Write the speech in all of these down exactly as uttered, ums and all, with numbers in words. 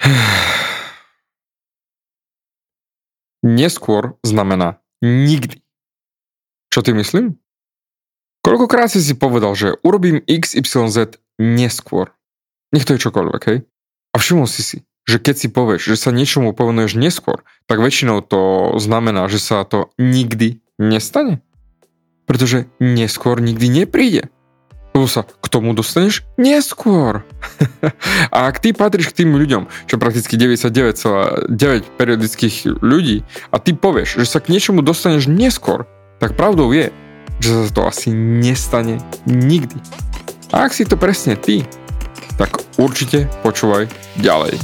Neskôr znamená nikdy. Čo ty myslím? Koľkokrát si si povedal, že urobím iks ypsilon zet neskôr? Nech to je čokoľvek, hej? A všimol si si, že keď si povieš, že sa niečomu povenuješ neskôr, tak väčšinou to znamená, že sa to nikdy nestane. Pretože neskôr nikdy nepríde. Lebo sa k tomu dostaneš neskôr. A ak ty patríš k tým ľuďom, čo prakticky deväťdesiatdeväť celá deväť periodických ľudí, a ty povieš, že sa k niečomu dostaneš neskôr, tak pravdou je, že sa to asi nestane nikdy. A ak si to presne ty, tak určite počúvaj ďalej.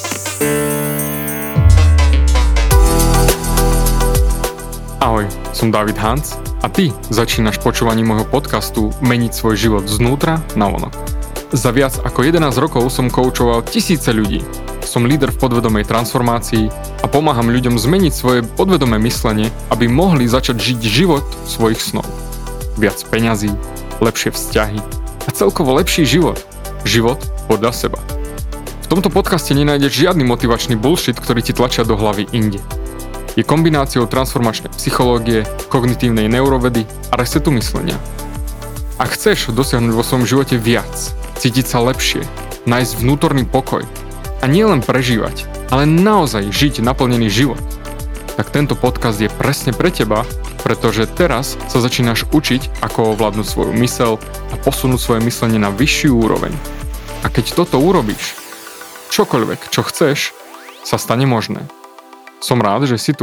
Ahoj, som David Hans a ty začínaš počúvaním môjho podcastu Meniť svoj život znútra na vonok. Za viac ako jedenásť rokov som koučoval tisíce ľudí. Som líder v podvedomej transformácii a pomáham ľuďom zmeniť svoje podvedomé myslenie, aby mohli začať žiť život svojich snov. Viac peňazí, lepšie vzťahy a celkovo lepší život. Život podľa seba. V tomto podcaste nenájdeš žiadny motivačný bullshit, ktorý ti tlačia do hlavy inde. Je kombináciou transformačnej psychológie, kognitívnej neurovedy a resetu myslenia. Ak chceš dosiahnuť vo svojom živote viac, cítiť sa lepšie, nájsť vnútorný pokoj a nielen prežívať, ale naozaj žiť naplnený život, tak tento podcast je presne pre teba, pretože teraz sa začínaš učiť, ako ovládnuť svoju myseľ a posunúť svoje myslenie na vyššiu úroveň. A keď toto urobíš, čokoľvek, čo chceš, sa stane možné. Som rád, že si tu.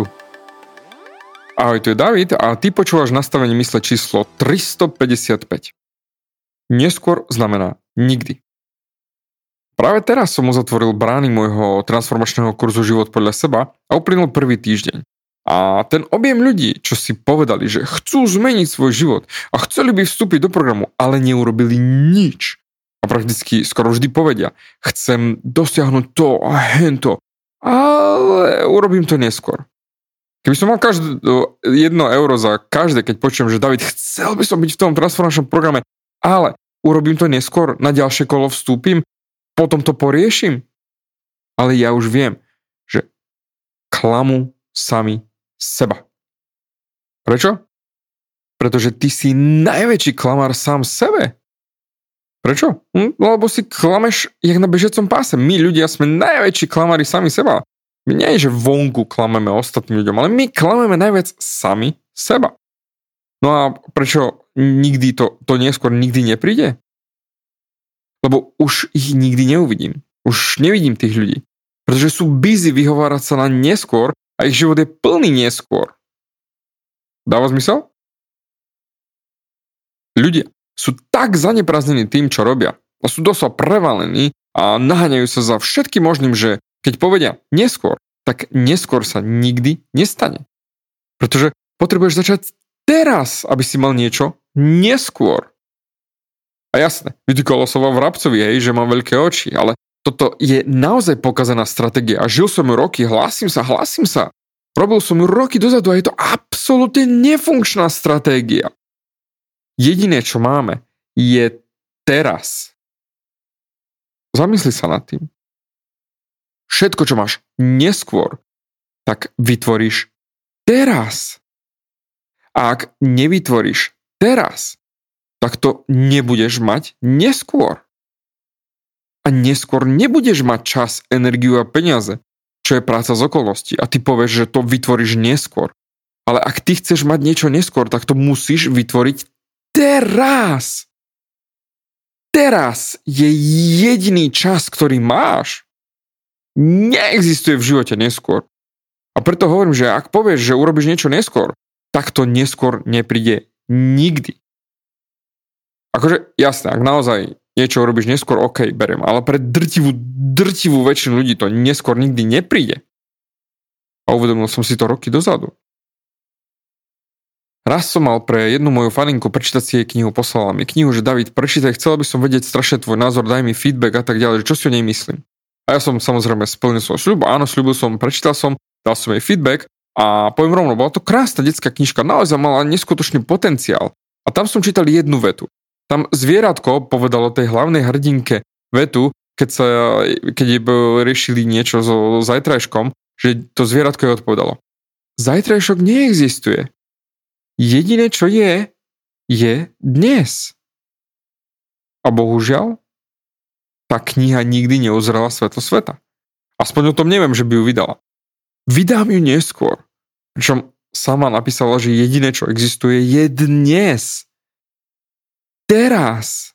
Ahoj, tu je David a ty počúvaš nastavenie mysle číslo tristopäťdesiatpäť. Neskôr znamená nikdy. Práve teraz som uzatvoril brány môjho transformačného kurzu Život podľa seba a uplynul prvý týždeň. A ten objem ľudí, čo si povedali, že chcú zmeniť svoj život a chceli by vstúpiť do programu, ale neurobili nič. A prakticky skoro vždy povedia, chcem dosiahnuť to a hento, ale urobím to neskôr. Keby som mal každé jedno euro za každé, keď počujem, že David, chcel by som byť v tom transformačnom programe, ale urobím to neskôr, na ďalšie kolo vstúpim, potom to poriešim. Ale ja už viem, že klamú sami seba. Prečo? Pretože ty si najväčší klamár sám sebe. Prečo? Hm, lebo si klameš jak na bežiacom páse. My ľudia sme najväčší klamári sami seba. My nie je, že vonku klameme ostatným ľuďom, ale my klameme najviac sami seba. No a prečo nikdy to, to neskôr nikdy nepríde? Lebo už ich nikdy neuvidím. Už nevidím tých ľudí. Pretože sú busy vyhovárať sa na neskôr a ich život je plný neskôr. Dáva zmysel? Ľudia sú tak zaneprázdnení tým, čo robia. A sú doslova prevalení a naháňajú sa za všetkým možným, že keď povedia neskôr, tak neskôr sa nikdy nestane. Pretože potrebuješ začať teraz, aby si mal niečo neskôr. A jasné, vytýkalo sa vám Vrabcovi, hej, že mám veľké oči, ale toto je naozaj pokazaná stratégia a žil som ju roky, hlásim sa, hlásim sa. Robil som ju roky dozadu a je to absolútne nefunkčná stratégia. Jediné, čo máme, je teraz. Zamysli sa nad tým. Všetko, čo máš neskôr, tak vytvoríš teraz. A ak nevytvoríš teraz, tak to nebudeš mať neskôr. A neskôr nebudeš mať čas, energiu a peniaze, čo je práca z okolností. A ty povieš, že to vytvoríš neskôr. Ale ak ty chceš mať niečo neskôr, tak to musíš vytvoriť teraz. Teraz je jediný čas, ktorý máš. Neexistuje v živote neskôr. A preto hovorím, že ak povieš, že urobíš niečo neskôr, tak to neskôr nepríde nikdy. Akože jasné, ak naozaj niečo urobíš neskôr, ok, beriem, ale pre drtivú, drtivú väčšinu ľudí to neskôr nikdy nepríde. A uvedomil som si to roky dozadu. Raz som mal pre jednu moju faninku prečítať si jej knihu, poslala mi knihu, že David, prečítaj, chcel by som vedieť strašne tvoj názor, daj mi feedback a tak ďalej, že čo si o nej myslím. A ja som samozrejme splnil svoj sľub, áno, sľubil som, prečítal som, dal som jej feedback a poviem rovno, bola to krásna detská knižka, naozaj mala neskutočný potenciál. A tam som čítal jednu vetu. Tam zvieratko povedalo tej hlavnej hrdinke vetu, keď, sa, keď riešili niečo so zajtrajškom, že to zvieratko jej odpovedalo. Zajtrajšok neexistuje. Jediné, čo je, je dnes. A bohužiaľ, tá kniha nikdy neuzrela svetlo sveta. Aspoň o tom neviem, že by ju vydala. Vydám ju neskôr. Pričom sama napísala, že jediné, čo existuje, je dnes. Teraz.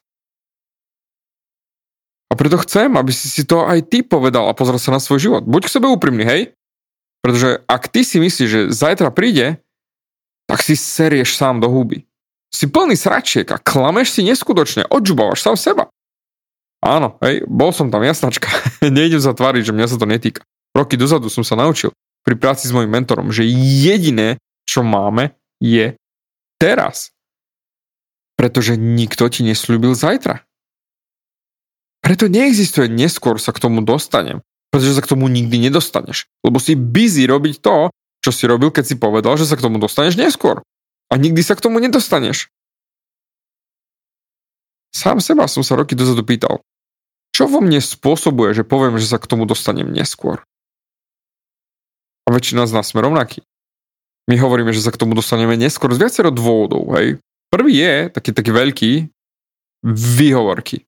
A preto chcem, aby si si to aj ty povedal a pozrel sa na svoj život. Buď k sebe úprimný, hej? Pretože ak ty si myslíš, že zajtra príde, tak si serieš sám do huby. Si plný sračiek a klameš si neskutočne, odžubávaš sám seba. Áno, hej, bol som tam jasnačka. Nejdem sa tváriť, že mňa sa to netýka. Roky dozadu som sa naučil pri práci s mojim mentorom, že jediné, čo máme, je teraz. Pretože nikto ti nesľúbil zajtra. Preto neexistuje neskôr sa k tomu dostanem, pretože sa k tomu nikdy nedostaneš. Lebo si busy robiť to, čo si robil, keď si povedal, že sa k tomu dostaneš neskôr. A nikdy sa k tomu nedostaneš. Sám seba som sa roky dozadu pýtal, čo vo mne spôsobuje, že poviem, že sa k tomu dostanem neskôr. A väčšina z nás sme rovnakí. My hovoríme, že sa k tomu dostaneme neskôr z viacero dôvodov. Hej. Prvý je taký, taký veľký výhovorky.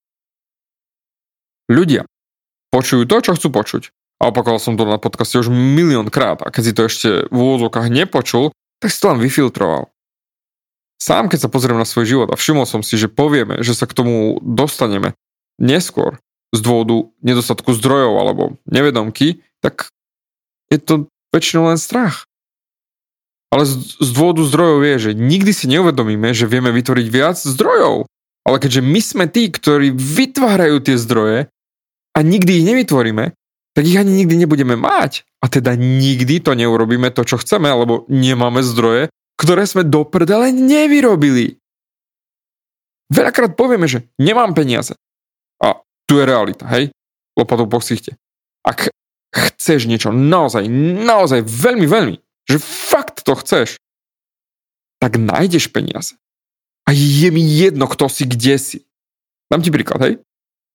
Ľudia počujú to, čo chcú počuť. A opakoval som to na podcaste už miliónkrát. A keď si to ešte v úvodzovkách nepočul, tak si to len vyfiltroval. Sám, keď sa pozriem na svoj život a všimol som si, že povieme, že sa k tomu dostaneme neskôr z dôvodu nedostatku zdrojov alebo nevedomky, tak je to väčšinou len strach. Ale z, z dôvodu zdrojov je, že nikdy si neuvedomíme, že vieme vytvoriť viac zdrojov. Ale keďže my sme tí, ktorí vytvárajú tie zdroje a nikdy ich nevytvoríme, tak ich ani nikdy nebudeme mať. A teda nikdy to neurobíme to, čo chceme, alebo nemáme zdroje, ktoré sme do prdele nevyrobili. Veľakrát povieme, že nemám peniaze. A tu je realita, hej? Lopatou po ksichte. Ak chceš niečo naozaj, naozaj veľmi, veľmi, že fakt to chceš, tak nájdeš peniaze. A je mi jedno, kto si, kde si. Dám ti príklad, hej?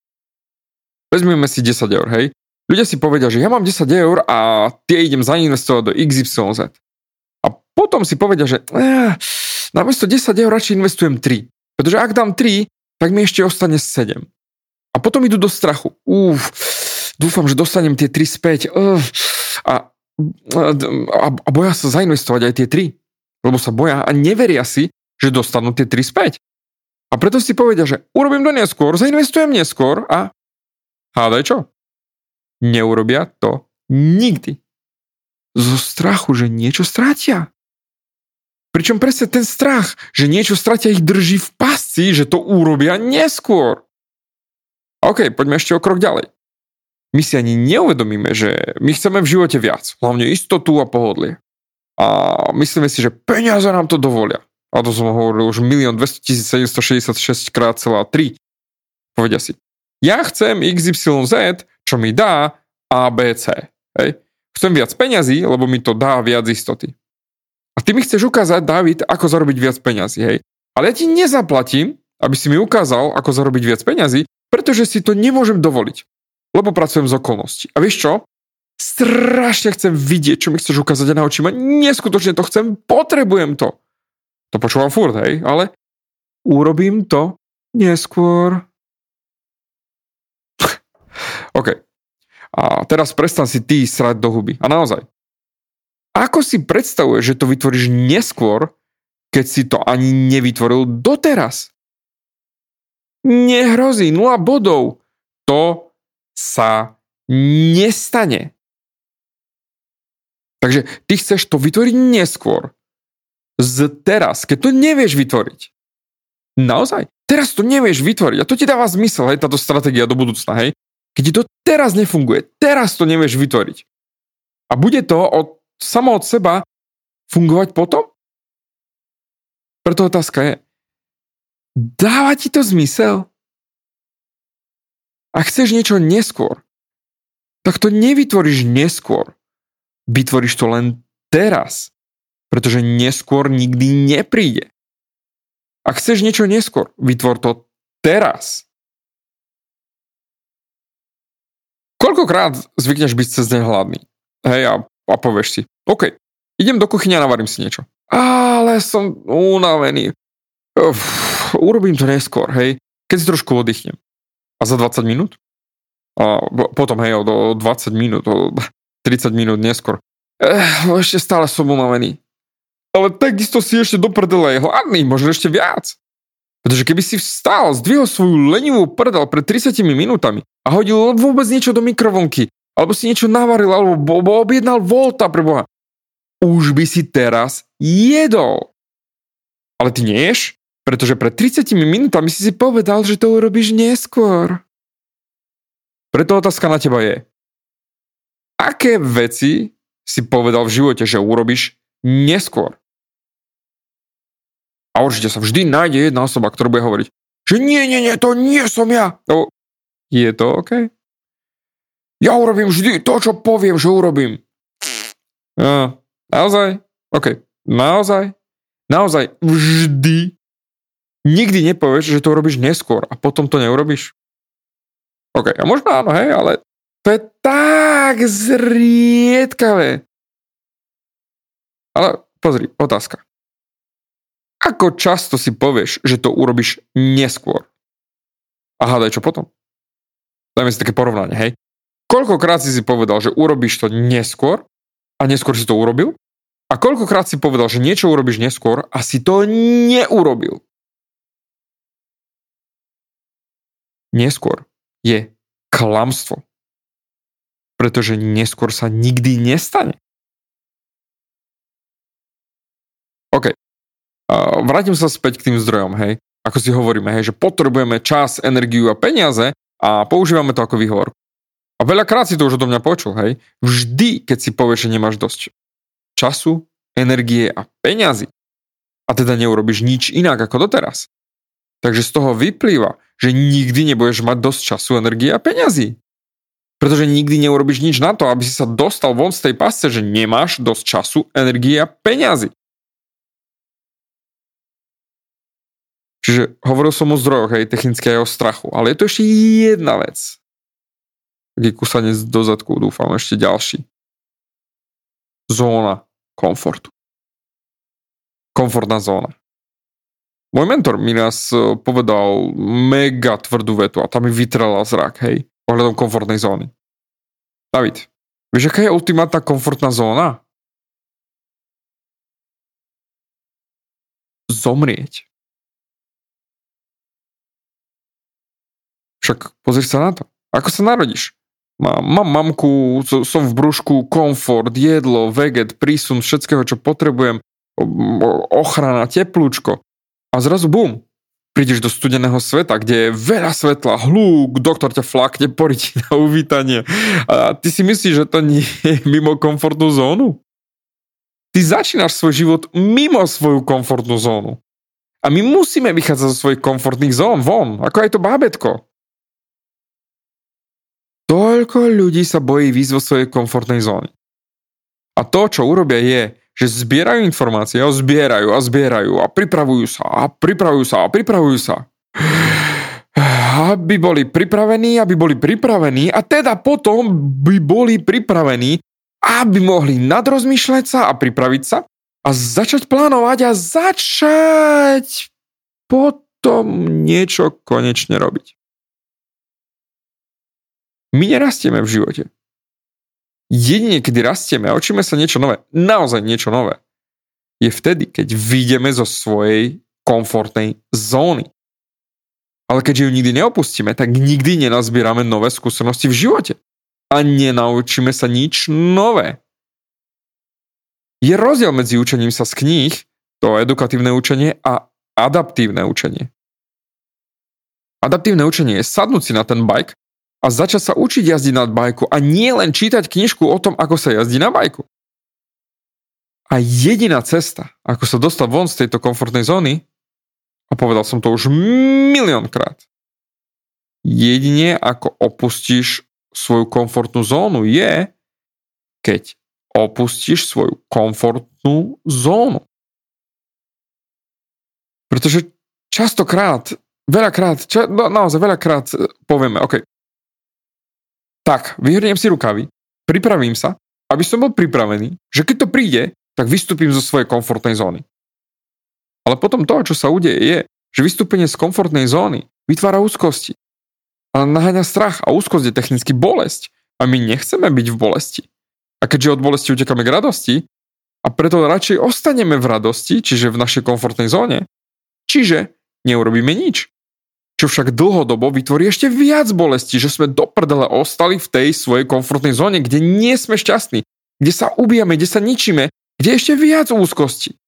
Vezmeme si desať eur, hej? Ľudia si povedia, že ja mám desať eur a tie idem zainvestovať do iks ypsilon zet. A potom si povedia, že eh, namiesto desať eur radšej investujem tri. Pretože ak dám tri, tak mi ešte ostane sedem. A potom idú do strachu. Uf, dúfam, že dostanem tie tri späť. Uh, a, a, a boja sa zainvestovať aj tie tri. Lebo sa boja a neveria si, že dostanú tie tri späť. A preto si povedia, že urobím to neskôr, zainvestujem neskôr a hádaj čo? Neurobia to nikdy. Zo strachu, že niečo stratia. Pričom presne ten strach, že niečo stratia, ich drží v pasci, že to urobia neskôr. OK, poďme ešte o krok ďalej. My si ani neuvedomíme, že my chceme v živote viac, hlavne istotu a pohodlie. A myslíme si, že peniaze nám to dovolia. A to som hovoril už milión dvestotisícsedemstošesťdesiatšesť krát celá tri. Povedia si, ja chcem iks ypsilon zet, čo mi dá á bé cé. Hej. Chcem viac peňazí, lebo mi to dá viac istoty. A ty mi chceš ukázať, Dávid, ako zarobiť viac peňazí. Hej. Ale ja ti nezaplatím, aby si mi ukázal, ako zarobiť viac peňazí, pretože si to nemôžem dovoliť. Lebo pracujem z okolností. A vieš čo? Strašne chcem vidieť, čo mi chceš ukázať a naučiť ma. Neskutočne to chcem, potrebujem to. To počúvam furt, hej, ale urobím to neskôr. OK. A teraz prestan si ty srať do huby. A naozaj. Ako si predstavuješ, že to vytvoríš neskôr, keď si to ani nevytvoril doteraz? Nehrozí, nula bodov. To sa nestane. Takže ty chceš to vytvoriť neskôr. Z teraz, keď to nevieš vytvoriť. Naozaj, teraz to nevieš vytvoriť. A to ti dáva zmysel, hej, táto stratégia do budúcna, hej. Keď ti to teraz nefunguje, teraz to nevieš vytvoriť. A bude to od, samo od seba fungovať potom? Preto otázka je, dáva ti to zmysel? Ak chceš niečo neskôr, tak to nevytvoríš neskôr. Vytvoríš to len teraz. Pretože neskôr nikdy nepríde. Ak chceš niečo neskôr, vytvor to teraz. Koľkokrát zvykneš byť cez deň hladný? Hej, a, a povieš si, OK, idem do kuchyne a navarím si niečo. Ale som unavený. Uf, urobím to neskôr, hej, keď si trošku oddychnem. A za dvadsať minút? A potom, hej, o dvadsať minút, o tridsať minút neskôr. Eh, ešte stále som unavený. Ale takisto si ešte do prdele je hladný, možno ešte viac. Pretože keby si vstal, zdvihol svoju lenivú prdel pred tridsiatimi minútami a hodil vôbec niečo do mikrovlnky, alebo si niečo navaril, alebo objednal Volta pre Boha, už by si teraz jedol. Ale ty neješ, pretože pred tridsiatimi minútami si si povedal, že to urobíš neskôr. Preto otázka na teba je, aké veci si povedal v živote, že urobíš neskôr? A určite sa vždy nájde jedna osoba, ktorá bude hovoriť, že nie, nie, nie, to nie som ja. O, je to OK? Ja urobím vždy to, čo poviem, že urobím. No, naozaj? OK. Naozaj? Naozaj vždy? Nikdy nepovieš, že to urobíš neskôr a potom to neurobíš? OK, a možno áno, hej, ale to je tak zriedkavé. Ale pozri, otázka. Ako často si povieš, že to urobíš neskôr? A hádaj, čo potom? Dajme si také porovnanie, hej? Koľkokrát si si povedal, že urobíš to neskôr a neskôr si to urobil? A koľkokrát si povedal, že niečo urobíš neskôr a si to neurobil? Neskôr je klamstvo. Pretože neskôr sa nikdy nestane. OK. Uh, vrátim sa späť k tým zdrojom, hej. Ako si hovoríme, hej, že potrebujeme čas, energiu a peniaze a používame to ako výhovor. A veľakrát si to už odo mňa počul, hej. Vždy, keď si povieš, že nemáš dosť času, energie a peňazí a teda neurobiš nič inak ako doteraz. Takže z toho vyplýva, že nikdy nebudeš mať dosť času, energie a peňazí. Pretože nikdy neurobiš nič na to, aby si sa dostal von z tej pasce, že nemáš dosť času, energie a peňazí. Čiže hovoril som o zdrojoch, aj technicky aj o strachu, ale je to ešte jedna vec. Taký kusanec do zadku, dúfam, ešte ďalší. Zóna komfortu. Komfortná zóna. Môj mentor mi raz povedal mega tvrdú vetu a tam mi vytrela zrak, hej, ohľadom komfortnej zóny. David, vieš, aká je ultimátna komfortná zóna? Zomrieť. Však pozri sa na to. Ako sa narodíš? Mám, mám mamku, som v brúšku, komfort, jedlo, veget, prísun všetkého, čo potrebujem, ochrana, teplúčko. A zrazu bum, prídeš do studeného sveta, kde je veľa svetla, hluk, doktor ťa flakne, porí na uvítanie. A ty si myslíš, že to nie je mimo komfortnú zónu? Ty začínaš svoj život mimo svoju komfortnú zónu. A my musíme vychádzať zo svojich komfortných zón von, ako aj to bábätko. Toľko ľudí sa bojí výjsť vo svojej komfortnej zóne. A to, čo urobia, je, že zbierajú informácie a zbierajú a zbierajú a pripravujú sa a pripravujú sa a pripravujú sa. Aby boli pripravení, aby boli pripravení a teda potom by boli pripravení, aby mohli nadrozmýšľať sa a pripraviť sa a začať plánovať a začať potom niečo konečne robiť. My nerastieme v živote. Jedine, kedy rastieme a učíme sa niečo nové, naozaj niečo nové, je vtedy, keď vyjdeme zo svojej komfortnej zóny. Ale keďže ju nikdy neopustíme, tak nikdy nenazbierame nové skúsenosti v živote. A nenaučíme sa nič nové. Je rozdiel medzi učením sa z kníh, to edukatívne učenie, a adaptívne učenie. Adaptívne učenie je sadnúť si na ten bike a začať sa učiť jazdiť na bajku a nie len čítať knižku o tom, ako sa jazdí na bajku. A jediná cesta, ako sa dostať von z tejto komfortnej zóny, a povedal som to už miliónkrát, jedine ako opustíš svoju komfortnú zónu je, keď opustíš svoju komfortnú zónu. Pretože častokrát, veľakrát, ča, no, naozaj veľakrát povieme, OK, tak vyhrnem si rukavy, pripravím sa, aby som bol pripravený, že keď to príde, tak vystúpim zo svojej komfortnej zóny. Ale potom to, čo sa udeje, je, že vystúpenie z komfortnej zóny vytvára úzkosti. A naháňa strach a úzkosť je technicky bolesť. A my nechceme byť v bolesti. A keďže od bolesti utekáme k radosti, a preto radšej ostaneme v radosti, čiže v našej komfortnej zóne, čiže neurobíme nič. Čo však dlhodobo vytvorí ešte viac bolesti, že sme do prdele ostali v tej svojej komfortnej zóne, kde nie sme šťastní, kde sa ubijame, kde sa ničíme, kde je ešte viac úzkosti.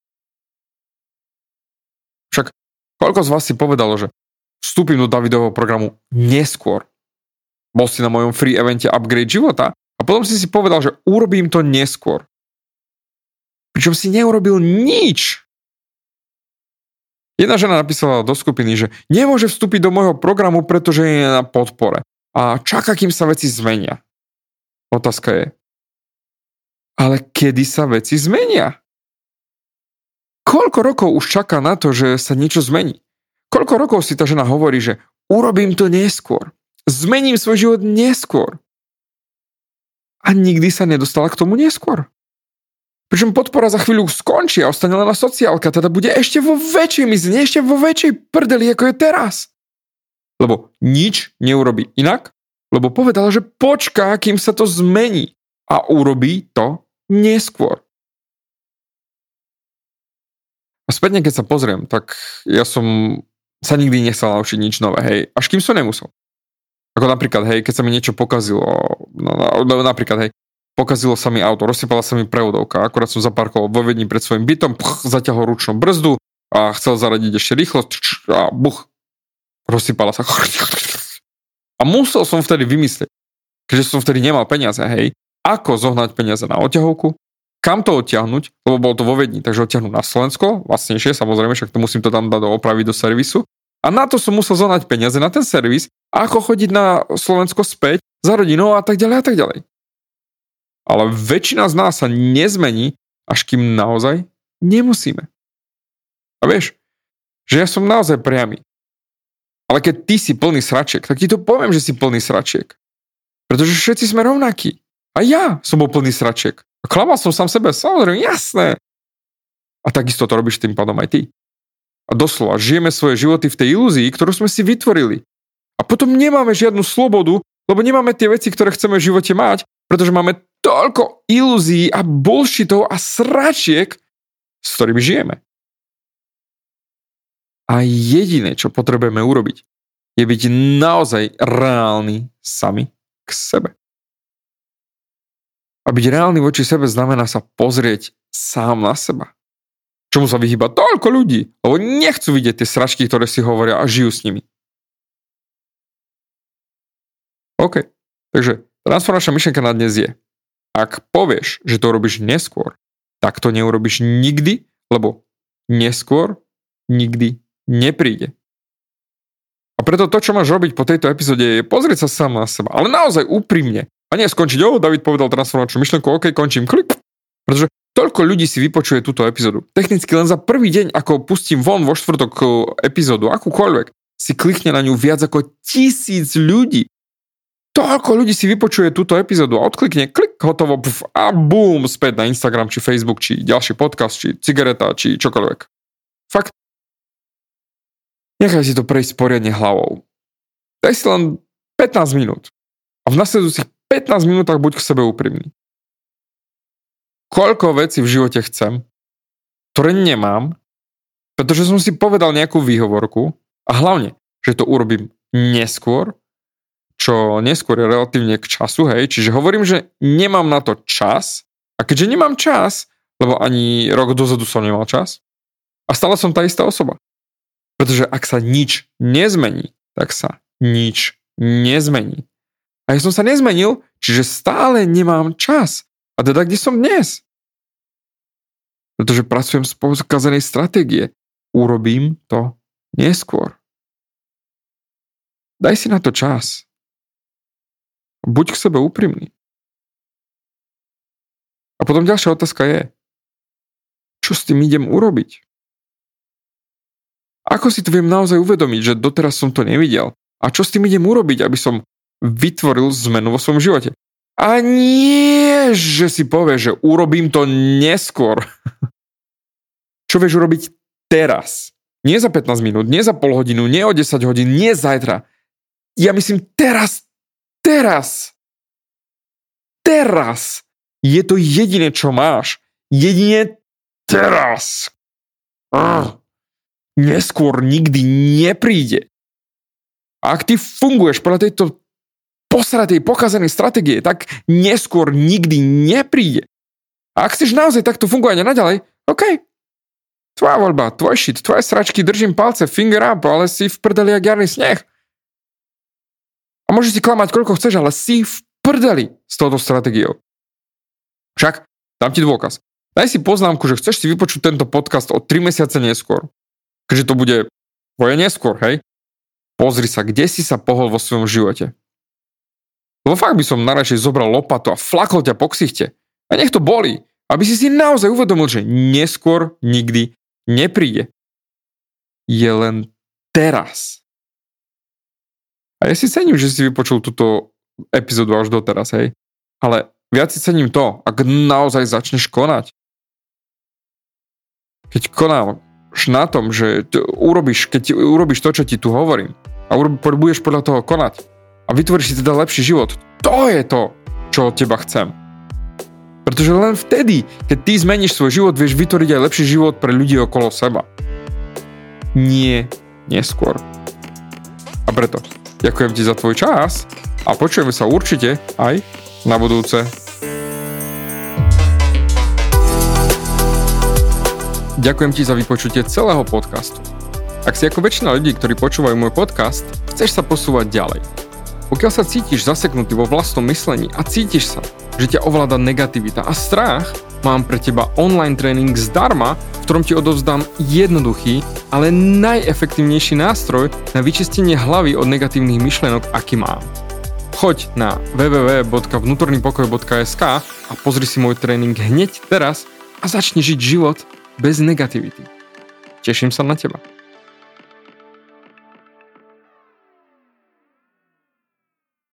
Však koľko z vás si povedalo, že vstúpim do Davidovho programu neskôr. Bol si na mojom free evente Upgrade života a potom si si povedal, že urobím to neskôr. Pričom si neurobil nič. Jedna žena napísala do skupiny, že nemôže vstúpiť do môjho programu, pretože je na podpore a čaká, kým sa veci zmenia. Otázka je, ale kedy sa veci zmenia? Koľko rokov už čaká na to, že sa niečo zmení? Koľko rokov si tá žena hovorí, že urobím to neskôr. Zmením svoj život neskôr. A nikdy sa nedostala k tomu neskôr. Pričom podpora za chvíľu skončí a ostane len na sociálka, teda bude ešte vo väčšej mizne, ešte vo väčšej prdeli, ako je teraz. Lebo nič neurobí inak, lebo povedala, že počká, kým sa to zmení a urobí to neskôr. A spätne, keď sa pozriem, tak ja som sa nikdy nechcel naučiť nič nové, hej, až kým som nemusel. Ako napríklad, hej, keď sa mi niečo pokazilo, no, no, napríklad, hej, pokazilo sa mi auto, rozsypala sa mi prevodovka, akorát som zaparkoval vo Viedni pred svojím bytom, pch, zaťahol ručnú brzdu a chcel zaradiť ešte rýchlosť a buch, rozsypala sa. A musel som vtedy vymyslieť, keďže som vtedy nemal peniaze, hej, ako zohnať peniaze na odťahovku, kam to odtiahnuť, lebo bolo to vo Viedni, takže odtiahnuť na Slovensko, vlastnejšie, samozrejme, však to musím to tam dať do opravy do servisu. A na to som musel zohnať peniaze na ten servis a ako chodiť na Slovensko späť za rodinou a tak ďalej a tak ďalej. Ale väčšina z nás sa nezmení, až kým naozaj nemusíme. A vieš, že ja som naozaj priamy. Ale keď ty si plný sračiek, tak ti to poviem, že si plný sračiek. Pretože všetci sme rovnakí. A ja som bol plný sračiek. A klamal som sám sebe, samozrejme, jasné. A takisto to robíš tým pádom aj ty. A doslova, žijeme svoje životy v tej ilúzii, ktorú sme si vytvorili. A potom nemáme žiadnu slobodu, lebo nemáme tie veci, ktoré chceme v živote mať, pretože máme toľko ilúzií a bullshitov a sračiek, s ktorými žijeme. A jediné, čo potrebujeme urobiť, je byť naozaj reálny sami k sebe. A byť reálny voči sebe znamená sa pozrieť sám na seba. Čomu sa vyhýba toľko ľudí, lebo nechcú vidieť tie sračky, ktoré si hovoria a žijú s nimi. OK, takže transformačná myšlienka na dnes je, ak povieš, že to robíš neskôr, tak to neurobiš nikdy, lebo neskôr nikdy nepríde. A preto to, čo máš robiť po tejto epizóde, je pozrieť sa sám na seba, ale naozaj úprimne. A nie skončiť, o, David povedal transformačnú myšlienku, OK, končím, klik. Pretože toľko ľudí si vypočuje túto epizódu. Technicky len za prvý deň, ako pustím von vo štvrtok epizódu, akúkoľvek, si klikne na ňu viac ako tisíc ľudí. Toľko ľudí si vypočuje túto epizódu a odklikne, klik, hotovo, pf, a bum, späť na Instagram, či Facebook, či ďalší podcast, či cigareta, či čokoľvek. Fakt. Nechaj si to prejsť poriadne hlavou. Daj si len pätnásť minút. A v nasledujúcich pätnásť minútach buď k sebe úprimný. Koľko vecí v živote chcem, ktoré nemám, pretože som si povedal nejakú výhovorku a hlavne, že to urobím neskôr, čo neskôr je relatívne k času, hej, čiže hovorím, že nemám na to čas a keďže nemám čas, lebo ani rok dozadu som nemal čas a stále som tá istá osoba. Pretože ak sa nič nezmení, tak sa nič nezmení. A ja som sa nezmenil, čiže stále nemám čas. A teda kde som dnes? Pretože pracujem z pokazanej stratégie. Urobím to neskôr. Daj si na to čas. Buď k sebe úprimný. A potom ďalšia otázka je, čo s tým idem urobiť? Ako si to viem naozaj uvedomiť, že doteraz som to nevidel? A čo s tým idem urobiť, aby som vytvoril zmenu vo svojom živote. A nie, že si povie, že urobím to neskôr. Čo vieš urobiť teraz? Nie za pätnásť minút, nie za pol hodinu, nie o desať hodín, nie zajtra. Ja myslím teraz, teraz. Teraz. Je to jediné, čo máš. Jedine teraz. Arr. Neskôr nikdy nepríde. A ak ty funguješ podľa tejto posratej, pokazanej stratégie, tak neskôr nikdy nepríde. A ak chceš naozaj takto fungovať a naďalej, OK. Tvoja voľba, tvoj shit, tvoje sračky, držím palce, finger up, ale si v prdeli jak jarný sneh. A môžeš si klamať koľko chceš, ale si v prdeli s touto stratégiou. Však, dám ti dôkaz. Daj si poznámku, že chceš si vypočuť tento podcast o tri mesiace neskôr. Keďže to bude tvoje neskôr, hej? Pozri sa, kde si sa pohol vo svojom živote. Lebo fakt by som najradšej zobral lopatu a flakol ťa po ksichte. A nech to bolí, aby si si naozaj uvedomil, že neskôr nikdy nepríde. Je len teraz. A ja si cením, že si vypočul túto epizódu až doteraz, hej? Ale viac si cením to, ak naozaj začneš konať. Keď konáš na tom, že urobíš, keď urobíš to, čo ti tu hovorím a budeš podľa toho konať a vytvoríš si teda lepší život, to je to, čo od teba chcem. Pretože len vtedy, keď ty zmeníš svoj život, vieš vytvoriť aj lepší život pre ľudí okolo seba. Nie neskôr. A preto ďakujem ti za tvoj čas a počujeme sa určite aj na budúce. Ďakujem ti za vypočutie celého podcastu. Ak si ako väčšina ľudí, ktorí počúvajú môj podcast, chceš sa posúvať ďalej. Pokiaľ sa cítiš zaseknutý vo vlastnom myslení a cítiš sa, že ťa ovláda negativita a strach, mám pre teba online tréning zdarma, v ktorom ti odovzdám jednoduchý, ale najefektívnejší nástroj na vyčistenie hlavy od negatívnych myšlienok, aký mám. Choď na w w w bodka vnútorný pokoj bodka es ká a pozri si môj tréning hneď teraz a začni žiť život bez negativity. Teším sa na teba.